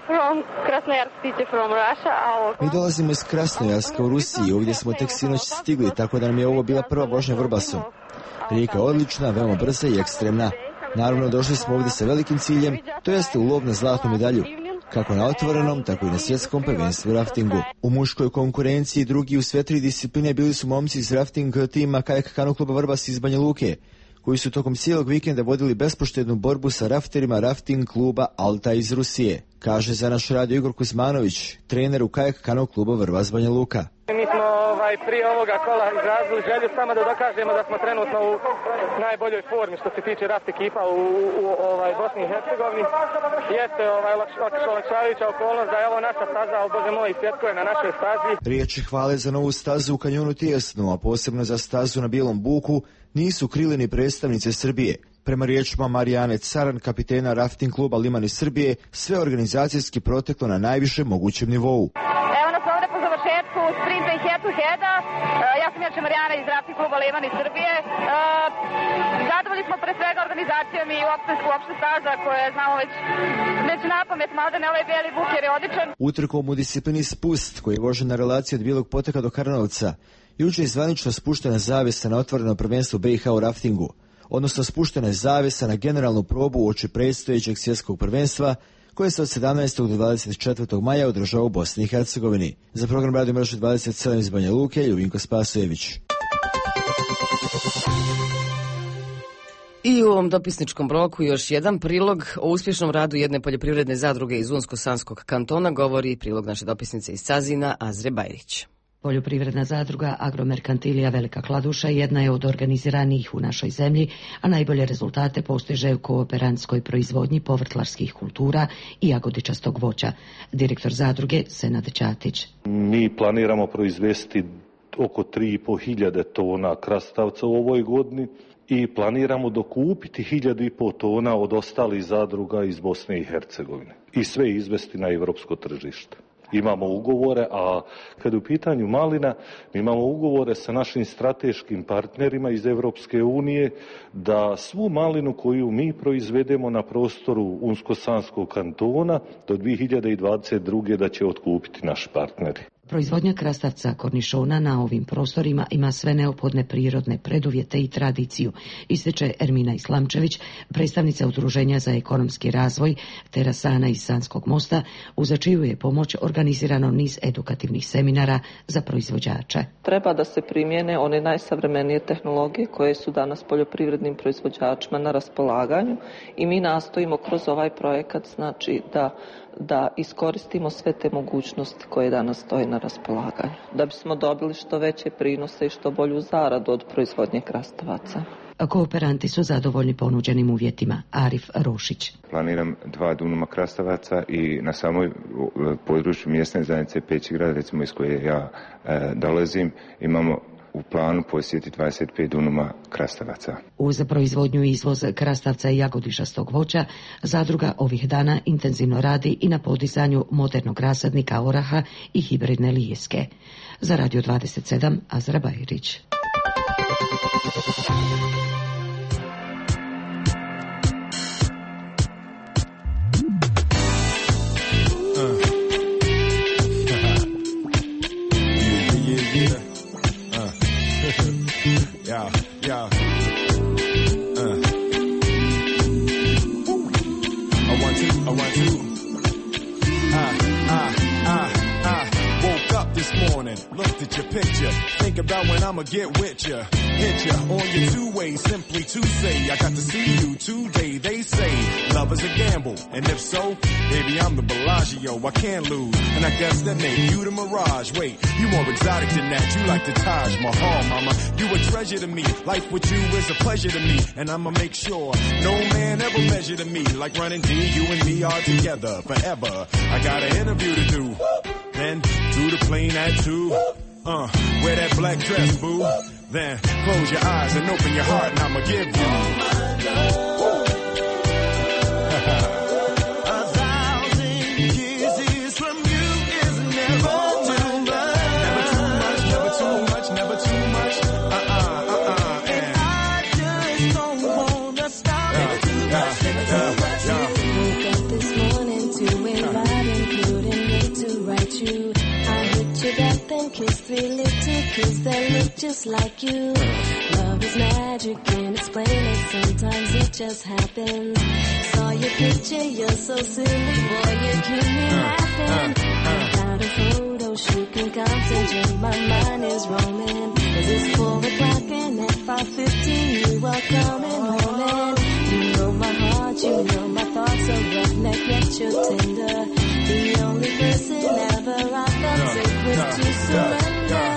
Mi dolazimo iz Krasnojarska u Rusiji, ovdje smo tek sinoć stigli, tako da nam je ovo bila prva vožnja Vrbasom. Rijeka je odlična, veoma brza i ekstremna. Naravno, došli smo ovdje sa velikim ciljem, to jeste u lov na zlatnu medalju, kako na otvorenom, tako i na svjetskom prvenstvu u raftingu. U muškoj konkurenciji drugi u sve tri discipline bili su momci iz rafting tima Kajak Kano kluba Vrbas iz Banja Luke, koji su tokom cijelog vikenda vodili bespoštednu borbu sa rafterima rafting kluba Alta iz Rusije, kaže za naš radio Igor Kuzmanović, trener u Kajak Kano kluba Vrbas Banja Luka. Mi smo prije ovoga kola izrazili želju samo da dokažemo da smo trenutno u najboljoj formi što se tiče raft ekipa u Bosni i Hercegovini. Jeste olakšavajuća okolnost da je ovo naša staza, ali Bože moj, svjetsko je na našoj stazi. Riječi hvale za novu stazu u kanjonu Tijesnu, a posebno za stazu na Bijelom Buku, nisu krili ni predstavnice Srbije. Prema riječima Marijane Caran, kapitena rafting kluba Liman iz Srbije, sve organizacijski proteklo na najvišem mogućem nivou. Sprinta i head to heada. Ja sam inače Marijana iz rafting kluba Liman iz Srbije. Zadovoljni smo pre svega organizacijom i uopšte staza koja znamo već napamet, mada ne ovaj bijeli buk jer je odličan. Utrkom u disciplini spust, koji je vožen na relaciji od Bijelog Potoka do Karnovca, juče je zvanično spuštena zavesa na otvoreno prvenstvo BiH u raftingu, odnosno spuštena je zavesa na generalnu probu uoči predstojećeg svjetskog prvenstva koje se od 17. do 24. maja održava u Bosni i Hercegovini. Za program Radio Mreže 27 iz Banja Luke, Ljubinko Spasojević. I u ovom dopisničkom bloku još jedan prilog o uspješnom radu jedne poljoprivredne zadruge iz Unsko-Sanskog kantona govori prilog naše dopisnice iz Cazina, Azre Bajrić. Poljoprivredna zadruga Agromerkantilija Velika Kladuša jedna je od organiziranijih u našoj zemlji, a najbolje rezultate postiže u kooperantskoj proizvodnji povrtlarskih kultura i jagodičastog voća. Direktor zadruge Senad Ćatić. Mi planiramo proizvesti oko 3.500 tona krastavca u ovoj godini i planiramo dokupiti 1.500 tona od ostalih zadruga iz Bosne i Hercegovine i sve izvesti na evropsko tržište. imamo ugovore, a kad je u pitanju malina, mi imamo ugovore sa našim strateškim partnerima iz Evropske unije da svu malinu koju mi proizvedemo na prostoru Unsko-Sanskog kantona do 2022. da će otkupiti naši partneri. Proizvodnja krastavca kornišona na ovim prostorima ima sve neophodne prirodne preduvjete i tradiciju, ističe Ermina Islamčević, predstavnica Udruženja za ekonomski razvoj Terasana iz Sanskog mosta, uz čiju je pomoć organizirano niz edukativnih seminara za proizvođače. Treba da se primjene one najsavremenije tehnologije koje su danas poljoprivrednim proizvođačima na raspolaganju i mi nastojimo kroz ovaj projekat znači da iskoristimo sve te mogućnosti koje danas stoje na raspolaganju, da bismo dobili što veće prinose i što bolju zaradu od proizvodnje krastavaca. Kooperanti su zadovoljni ponuđenim uvjetima. Arif Rošić. Planiram 2 dunuma krastavaca i na samoj području mjesne zajednice Pećigrad, recimo iz koje ja dolazim, imamo u planu posjetiti 25 dunuma krastavaca. Uz proizvodnju i izvoz krastavca i jagodišastog voća, zadruga ovih dana intenzivno radi i na podizanju modernog rasadnika oraha i hibridne lijeske. Za Radio 27, Azra Bajrić. Yeah. I want to. Woke up this morning, looked at your picture, think about when I'ma get with ya. Hit ya on your two-way, simply to say, I got to see you today. They say love is a gamble, and if so, baby, I'm the Bellagio, I can't lose, and I guess that make you the Mirage. Wait, you more exotic than that, you like the Taj Mahal, mama. You a treasure to me, life with you is a pleasure to me, and I'ma make sure no man ever measure to me like running D, you and me are together forever. I got an interview to do, then do the plane at 2. Wear that black dress, boo. Then close your eyes and open your heart, and I'ma give you my love. Kiss 3 little kids that look just like you. Love is magic, can't explain it, sometimes it just happens. Saw your picture, you're so silly, boy, you keep me laughing. Without a photo shoot can concentrate, my mind is roaming. 'Cause it's 4 o'clock and at 5:15 you are coming home. And you know my heart, you know my thoughts are roughneck, yet you're tender. The only person ever I felt safe with to surrender.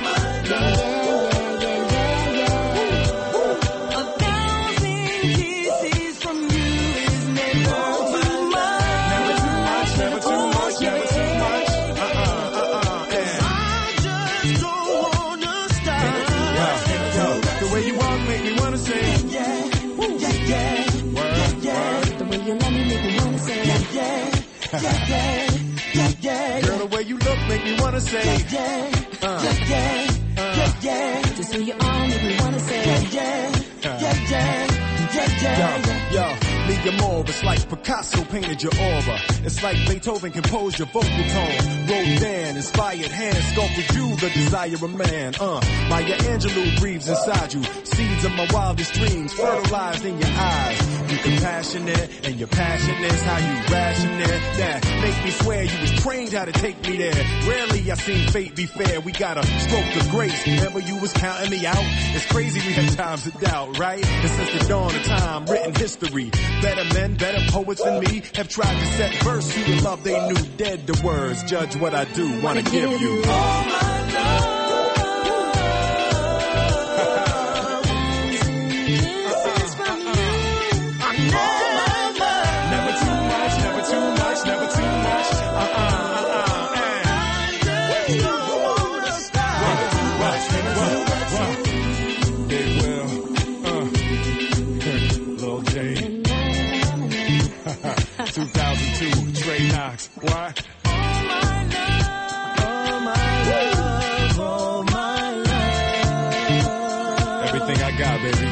A thousand kisses from you is never too much. Never too much, never too much, never too much. I just don't wanna stop. The way you walk make me wanna say, The way you love me make me wanna say, Girl, the way you look make me wanna say, Just who you are make me wanna say, Yo, leave your mold, it's like Picasso painted your aura. It's like Beethoven composed your vocal tone. Rodin, inspired hand sculpted you, the desire of man. Maya Angelou breathes inside you. Seeds of my wildest dreams fertilized in your eyes. You compassionate, and your passion is how you ration it. That make me swear you was trained how to take me there. Rarely I seen fate be fair. We got a stroke of grace. Remember you was counting me out? It's crazy we had times of doubt, right? And since the dawn of time, written history. Better men, better poets than me have tried to set verse to the love they knew. Dead to words, judge what I do, wanna give you all my love. Never too much, never too much, never too much. They will. Lil J. 2002, Trey Knox. What? baby.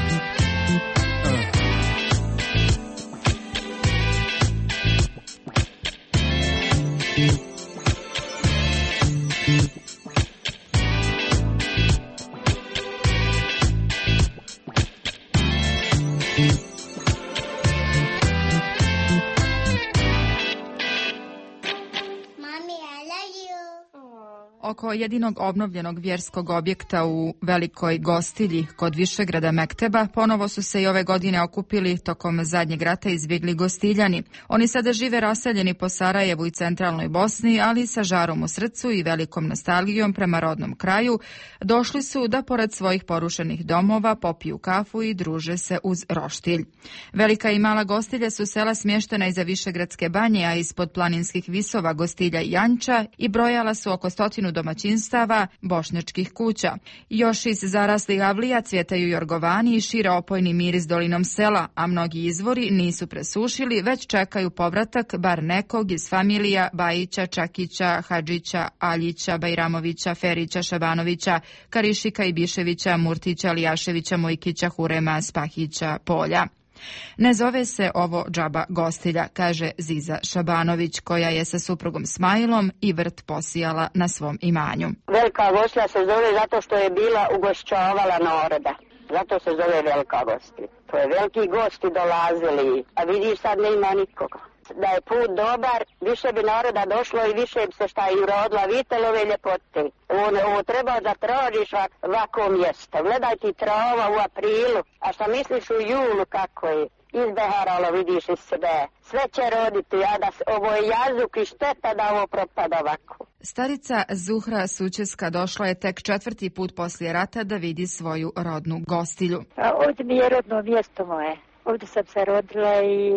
Oko jedinog obnovljenog vjerskog objekta u Velikoj Gostilji kod Višegrada Mekteba ponovo su se i ove godine okupili tokom zadnjeg rata izbjegli Gostiljani. Oni sada žive raseljeni po Sarajevu i centralnoj Bosni, ali sa žarom u srcu i velikom nostalgijom prema rodnom kraju došli su da pored svojih porušenih domova popiju kafu i druže se uz roštilj. Velika i Mala Gostilja su sela smještena iza Višegradske banje, a ispod planinskih visova Gostilja i Janča i brojala su oko 100 domaćinstava bošnjačkih kuća. Još iz zaraslih avlija cvjetaju jorgovani i šire opojni miris dolinom sela, a mnogi izvori nisu presušili, već čekaju povratak bar nekog iz familija Bajića, Čakića, Hadžića, Aljića, Bajramovića, Ferića, Šabanovića, Karišika i Biševića, Murtića, Lijaševića, Mojkića, Hurema, Spahića, Polja. Ne zove se ovo džaba Gostilja, kaže Ziza Šabanović, koja je sa suprugom Smajlom i vrt posijala na svom imanju. Velika Gostilja se zove zato što je bila ugošćavala naroda. Zato se zove Velika Gostilja. To je veliki gosti dolazili, a vidiš sad ne ima nikoga. Da je put dobar, više bi naroda došlo i više bi se šta i urodila. Vidite ove ljepote. Ovo treba da tražiš ovako mjesto. Gledaj ti trava u aprilu, a šta misliš u julu kako je? Izbeharalo vidiš iz sebe. Sve će roditi, a da ovo je jazuk i šteta da ovo propada ovako. Starica Zuhra Sučeska došla je tek 4. put poslije rata da vidi svoju rodnu Gostilju. Ovdje mi je rodno mjesto moje. Ovdje sam se rodila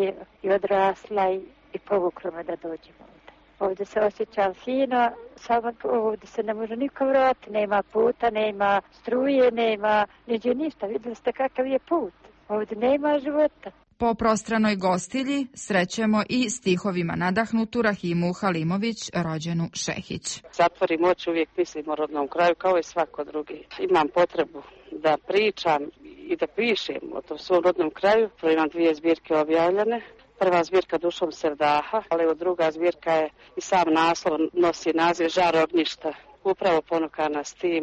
i odrasla i povuklo me da dođem ovdje. Ovdje se osjećam fino, samo ovdje se ne može niko vratiti, nema puta, nema struje, nema ništa. Vidjeli ste kakav je put. Ovdje nema života. Po prostranoj Gostilji srećemo i stihovima nadahnutu Rahimu Halimović, rođenu Šehić. Zatvorim oči, uvijek mislim o rodnom kraju kao i svako drugi. Imam potrebu da pričam i da pišem o tom svom rodnom kraju. Imam 2 zbirke objavljene. Prva zbirka Dušom Sevdaha, ali druga zbirka je i sam naslov nosi naziv Žar ognjišta. Upravo ponukana s tim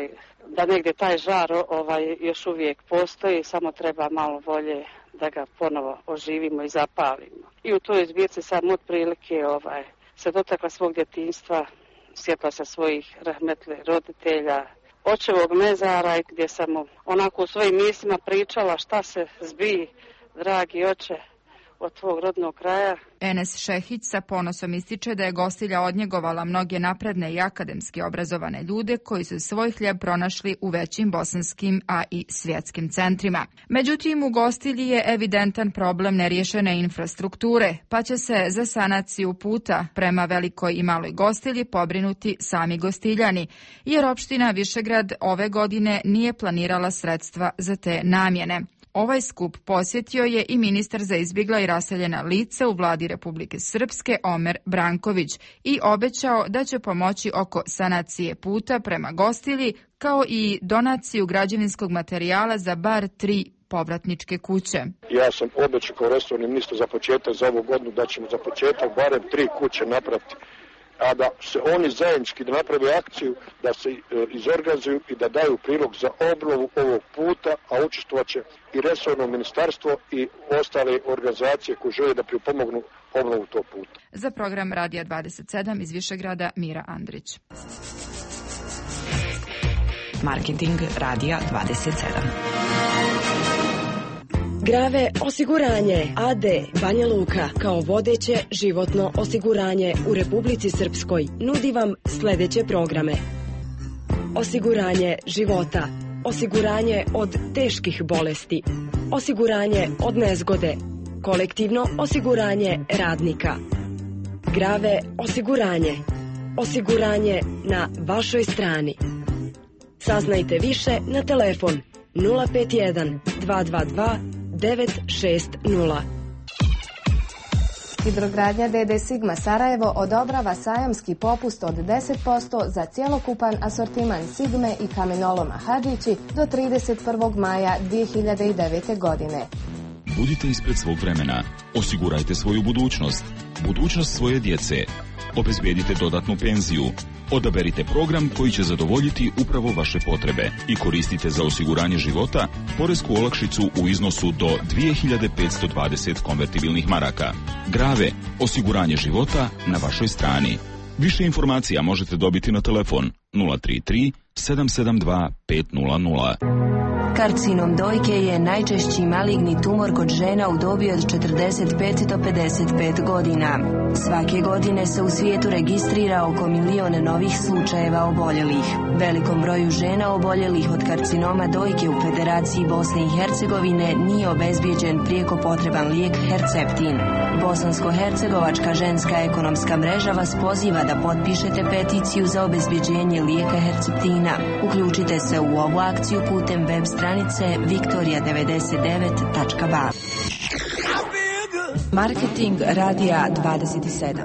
da negdje taj žar još uvijek postoji, samo treba malo volje da ga ponovo oživimo i zapalimo. I u toj zbirci sam otprilike se dotakla svog djetinjstva, sjetila se svojih rahmetli roditelja, očevog mezara, gdje sam onako u svojim mislima pričala šta se zbi, dragi oče, od tvog rodnog kraja. Enes Šehić sa ponosom ističe da je Gostilja odnjegovala mnoge napredne i akademski obrazovane ljude koji su svoj hljeb pronašli u većim bosanskim, a i svjetskim centrima. Međutim, u Gostilji je evidentan problem neriješene infrastrukture, pa će se za sanaciju puta prema Velikoj i Maloj Gostilji pobrinuti sami Gostiljani, jer opština Višegrad ove godine nije planirala sredstva za te namjene. Ovaj skup posjetio je i ministar za izbjegla i raseljena lica u vladi Republike Srpske Omer Branković i obećao da će pomoći oko sanacije puta prema Gostilji, kao i donaciju građevinskog materijala za bar 3 povratničke kuće. Ja sam obećao kao resorni ministar za početak za ovu godinu da ćemo za početak barem 3 kuće napraviti, a da se oni zajednički da naprave akciju, da se izorganizuju i da daju prilog za obnovu ovog puta, a učestvovat će i resorno ministarstvo i ostale organizacije koje žele da pripomognu obnovu tog puta. Za program Radija 27 iz Višegrada, Mira Andrić. Marketing Radija 27. Grave osiguranje AD Banja Luka kao vodeće životno osiguranje u Republici Srpskoj nudi vam sljedeće programe. Osiguranje života, osiguranje od teških bolesti, osiguranje od nezgode, kolektivno osiguranje radnika. Grave osiguranje, osiguranje na vašoj strani. Saznajte više na telefon 051 222 960. Hidrogradnja DD Sigma Sarajevo odobrava sajamski popust od 10% za cjelokupan asortiman Sigme i kamenoloma Hadžići do 31. maja 2009. godine. Budite ispred svog vremena. Osigurajte svoju budućnost. Budućnost svoje djece. Obezbijedite dodatnu penziju. Odaberite program koji će zadovoljiti upravo vaše potrebe i koristite za osiguranje života poresku olakšicu u iznosu do 2520 konvertibilnih maraka. Grave, osiguranje života na vašoj strani. Više informacija možete dobiti na telefon 033 772 500. Karcinom dojke je najčešći maligni tumor kod žena u dobi od 45 do 55 godina. Svake godine se u svijetu registrira oko 1 milion novih slučajeva oboljelih. Velikom broju žena oboljelih od karcinoma dojke u Federaciji Bosne i Hercegovine nije obezbijeđen prijeko potreban lijek Herceptin. Bosansko-hercegovačka ženska ekonomska mreža vas poziva da potpišete peticiju za obezbijeđenje lijeka Herceptina. Uključite se u ovu akciju putem web stranice victoria99.ba. Marketing radija 27.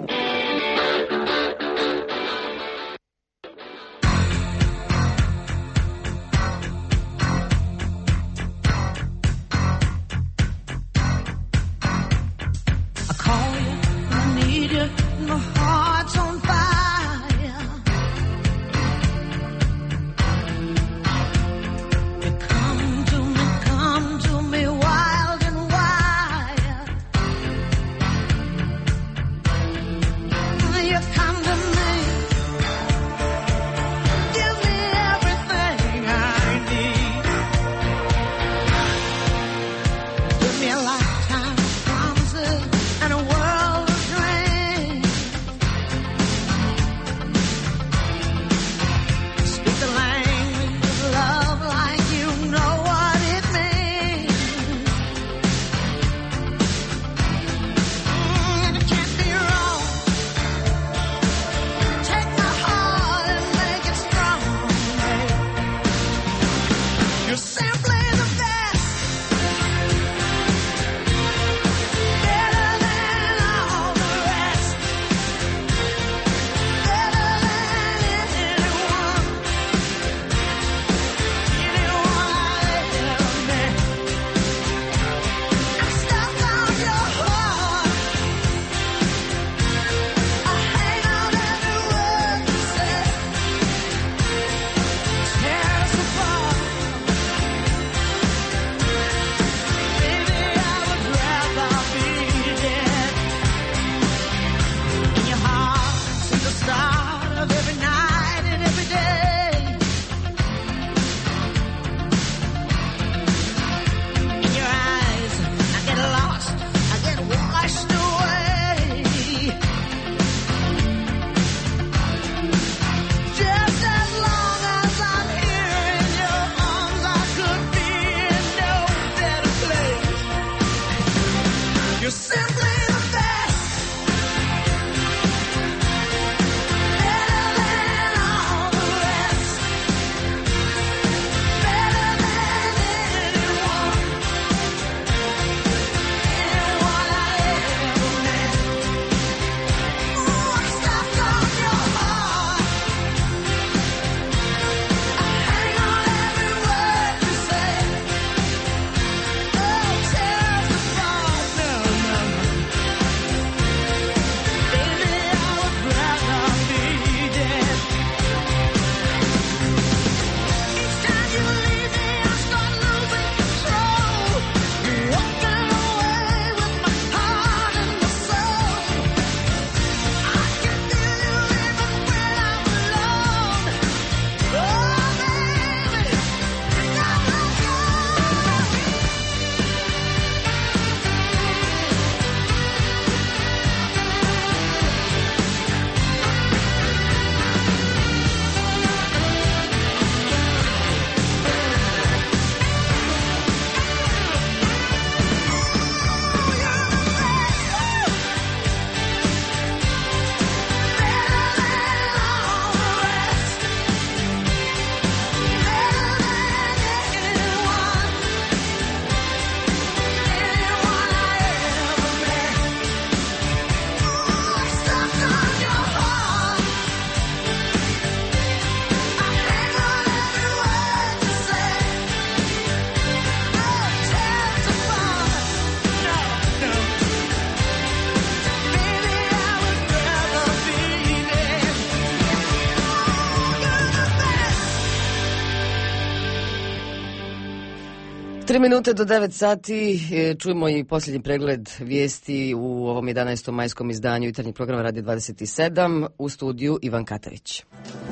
3 minute do 9 sati, čujemo i posljednji pregled vijesti u ovom 11. majskom izdanju jutarnjeg programa Radio 27, u studiju Ivan Katavić.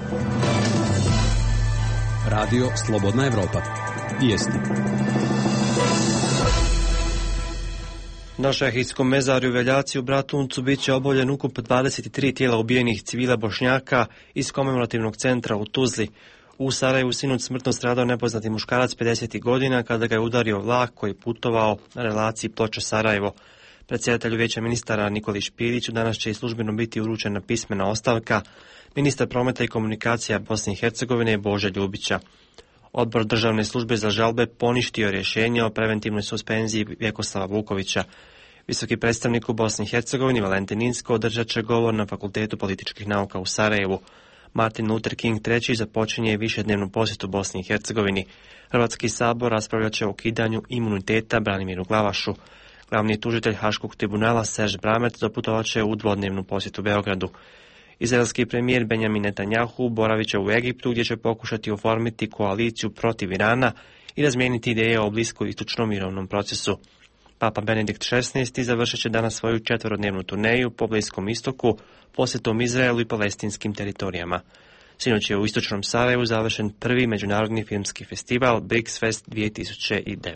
Radio Slobodna Evropa. Vijesti. Na šehijskom mezarju Veljaci u Bratuncu bit će obavljen ukup 23 tijela ubijenih civila Bošnjaka iz komemorativnog centra u Tuzli. U Sarajevu sinoć smrtno stradao nepoznati muškarac 50 godina kada ga je udario vlak koji putovao na relaciji Ploče-Sarajevo. Predsjedatelju Vijeća ministara Nikoli Špiriću danas će i službeno biti uručena pismena ostavka ministar prometa i komunikacija Bosne i Hercegovine Bože Ljubića. Odbor državne službe za žalbe poništio rješenje o preventivnoj suspenziji Vjekoslava Vukovića. Visoki predstavnik u Bosni i Hercegovini Valentin Inzko održat će govor na Fakultetu političkih nauka u Sarajevu. Martin Luther King III započinje višednevnu posjetu Bosni i Hercegovini. Hrvatski sabor raspravljat će o ukidanju imuniteta Branimiru Glavašu. Glavni tužitelj Haškog tribunala Serge Bramet doputovat će u dvodnevnu posjetu Beogradu. Izraelski premijer Benjamin Netanjahu boravit će u Egiptu gdje će pokušati oformiti koaliciju protiv Irana i razmijeniti ideje o bliskoistočnom mirovnom procesu. Papa Benedikt XVI završit će danas svoju 4-dnevnu turneju po Bliskom istoku, posjetom Izraelu i palestinskim teritorijama. Sinoć je u istočnom Sarajevu završen prvi međunarodni filmski festival BRICS Fest 2009.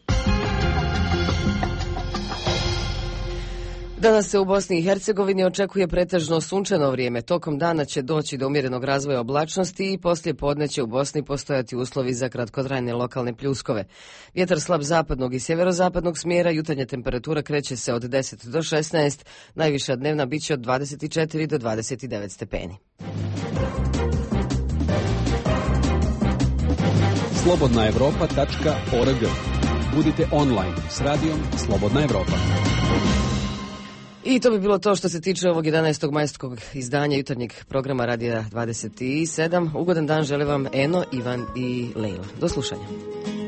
Danas se u Bosni i Hercegovini očekuje pretežno sunčano vrijeme. Tokom dana će doći do umjerenog razvoja oblačnosti i poslije podne će u Bosni postojati uslovi za kratkotrajne lokalne pljuskove. Vjetar slab zapadnog i sjeverozapadnog smjera, jutarnja temperatura kreće se od 10 do 16, najviša dnevna bit će od 24 do 29 stepeni. slobodnaevropa.org. Budite online s radijom Slobodna Evropa. I to bi bilo to što se tiče ovog 11. majskog izdanja jutarnjeg programa Radija 27. Ugodan dan žele vam Eno, Ivan i Lejla. Do slušanja.